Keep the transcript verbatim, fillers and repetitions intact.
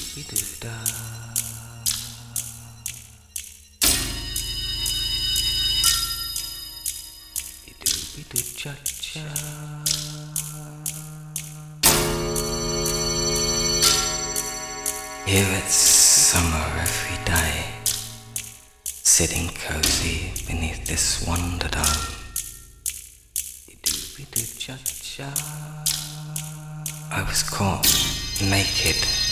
Doo-doo-da. Doo-doo-cha-cha. Here it's summer every day, sitting cozy beneath this wonder dome. Doo-doo-cha-cha. I was caught naked